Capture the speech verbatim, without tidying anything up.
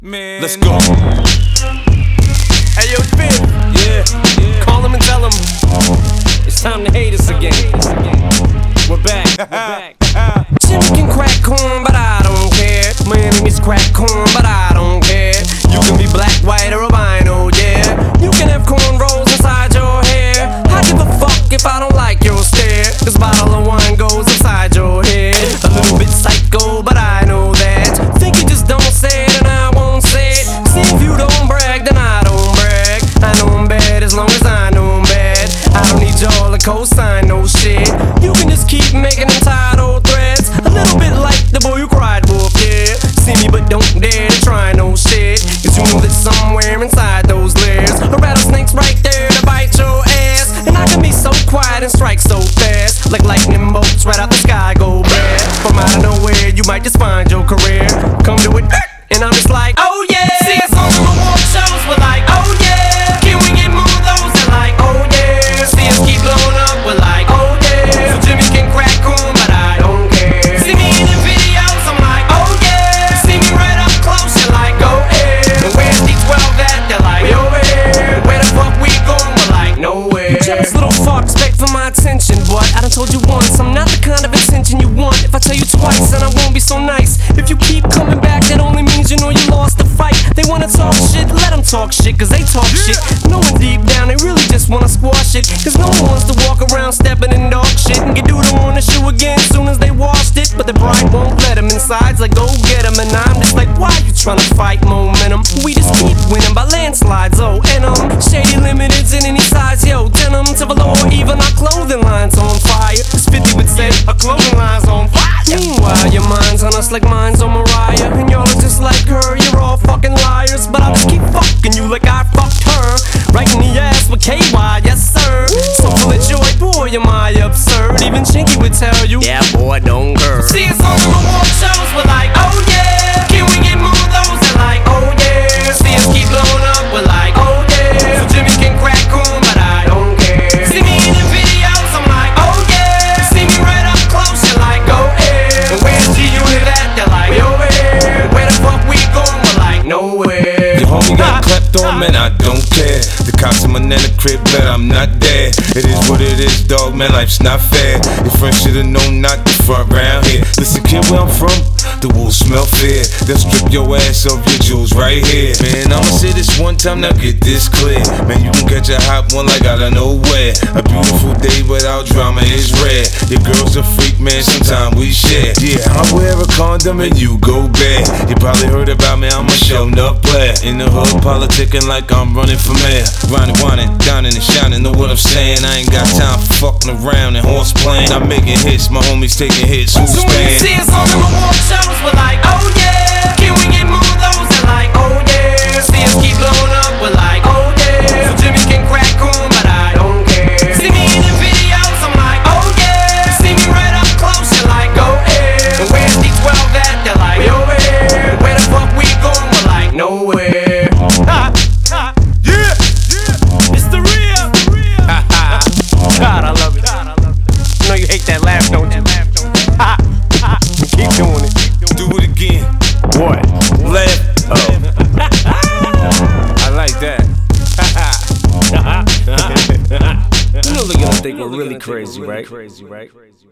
Man, let's go. Hey yo, Fifth. Yeah, yeah. Call him and tell him it's time to hate us again. We're back. We're back. Jimmy can crack corn, but I don't care. My enemies crack corn, but I don't care. You can be black, white, or albino, yeah. You can have cornrows inside your hair. I give a fuck if I don't like your stare. This bottle of wine goes inside your head. A little bit psycho, but I know that. Think you just don't say it, and I won't say it. See, if you don't brag, then I don't brag. I know I'm bad as long as I know I'm bad. I don't need y'all to co-sign no shit. You can just keep making entitled threats. A little bit like the boy who cried wolf, yeah. See me but don't dare to try no shit. Cause you know that somewhere inside those layers a rattlesnake's right there to bite your ass. And I can be so quiet and strike so fast, like lightning bolts right out the sky go bad. From out of nowhere you might just find your career. Come to it and I'm just like, oh yeah. See us on the award shows, we're like, oh yeah. Can we get more of those? And like, oh yeah. See us keep blowing up, we're like, oh yeah. So Jimmy can crack corn, but I don't care. See me in the videos, I'm like, oh yeah. See me right up close, you're like, go ahead. And where's D twelve at? They're like, we over here. Where the fuck we going? We're like, nowhere. You jealous little fucks beg for my attention, but I done told you once, I'm not the kind of attention you want. If I tell you twice, then I won't be so nice. If you keep coming back, that only means you know you lost the fight. They wanna talk shit, let them talk shit, cause they talk shit. Knowing deep down they really just wanna squash it. Cause no one wants to walk around stepping in dog shit and get doodle on the shoe again soon as they washed it. But the bride won't let them inside, like go get them. And I'm just like, why you tryna fight momentum? We just keep winning by landslides, oh. And um, Shady Limited's in any size, yo. Denim to below or even our clothing line's on fire. Cause fifty would say our clothing line's on fire. Meanwhile, your mind's on us like mine's on Mariah. And y'all are just like her, you're all fucking liars. But I'll just keep fucking you like I fucked her. Right in the ass with K Y, yes sir. So full of joy, boy, am I absurd. Even Chinky would tell you, yeah boy, don't curve. See us on the award shows, we're like, oh yeah. Can we get more of those? And like, oh yeah. See us keep blowing up, we're like, oh yeah. So Jimmy can crack corn, but I don't care. See me in the videos, I'm like, oh yeah. See me right up close, you're like, go ahead. And where's G Unit at? They're like, we over here. Where the fuck we going? We're like, nowhere. Your homie got clapped on, man, I don't care. The cops in my nana crib, but I'm not there. It is what it is, dog, man, life's not fair. Your friends should've known not to front round here. Listen, kid, where I'm from, the wolves smell fear. They'll strip your ass of your jewels right here. Man, I'ma say this one time, now get this clear. Man, you can catch a hot one like out of nowhere. A beautiful day without drama is rare. Your girl's a freak, man, sometime we share. Yeah, I wear a condom and you go bad. You probably heard about me, I'm a shown up player. In the hood, politicking like I'm running for mayor. Grinding, whining, dining and shining, know what I'm saying? I ain't got time for fucking around and horse playing. I'm making hits, my homies taking hits, who's so when you see us on the award shows, we're like, oh yeah. Can we get more of those? And like, oh yeah. See us keep blowing up, we're like, oh yeah. So Jimmy can crack corn, but I don't care. See me in the videos, I'm like, oh yeah. See me right up close, you're like, go ahead. And where's D twelve at? They're like, we over here. Where the fuck we going? We're like, nowhere. Ha, ha, yeah, yeah. It's the real. God, I love it. You know you hate that laugh, don't you? Ha, ha. Keep doing it. Do it again. What? Laugh. Oh. I like that. You know they're gonna think we're really crazy, right?